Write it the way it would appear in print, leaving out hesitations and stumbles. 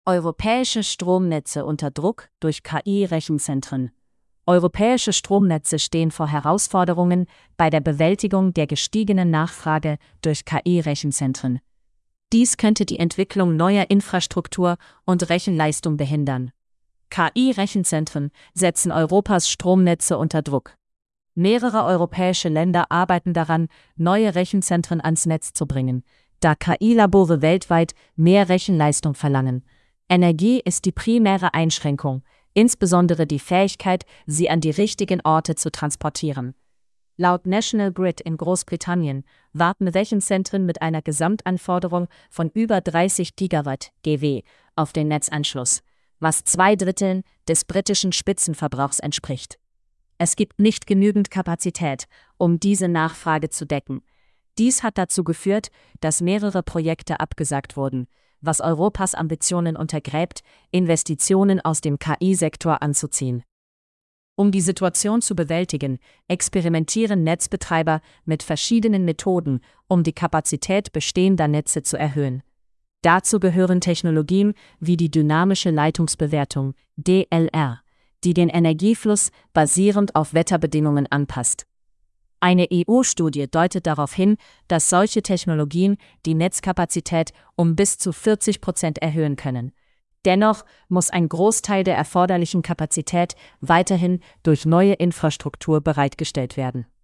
Europäische Stromnetze unter Druck durch KI-Rechenzentren. Europäische Stromnetze stehen vor Herausforderungen bei der Bewältigung der gestiegenen Nachfrage durch KI-Rechenzentren. Dies könnte die Entwicklung neuer Infrastruktur und Rechenleistung behindern. KI-Rechenzentren setzen Europas Stromnetze unter Druck. Mehrere europäische Länder arbeiten daran, neue Rechenzentren ans Netz zu bringen, da KI-Labore weltweit mehr Rechenleistung verlangen. Energie ist die primäre Einschränkung, insbesondere die Fähigkeit, sie an die richtigen Orte zu transportieren. Laut National Grid in Großbritannien warten Rechenzentren mit einer Gesamtanforderung von über 30 Gigawatt GW auf den Netzanschluss, was 2/3 des britischen Spitzenverbrauchs entspricht. Es gibt nicht genügend Kapazität, um diese Nachfrage zu decken. Dies hat dazu geführt, dass mehrere Projekte abgesagt wurden, was Europas Ambitionen untergräbt, Investitionen aus dem KI-Sektor anzuziehen. Um die Situation zu bewältigen, experimentieren Netzbetreiber mit verschiedenen Methoden, um die Kapazität bestehender Netze zu erhöhen. Dazu gehören Technologien wie die dynamische Leitungsbewertung, DLR, die den Energiefluss basierend auf Wetterbedingungen anpasst. Eine EU-Studie deutet darauf hin, dass solche Technologien die Netzkapazität um bis zu 40% erhöhen können. Dennoch muss ein Großteil der erforderlichen Kapazität weiterhin durch neue Infrastruktur bereitgestellt werden.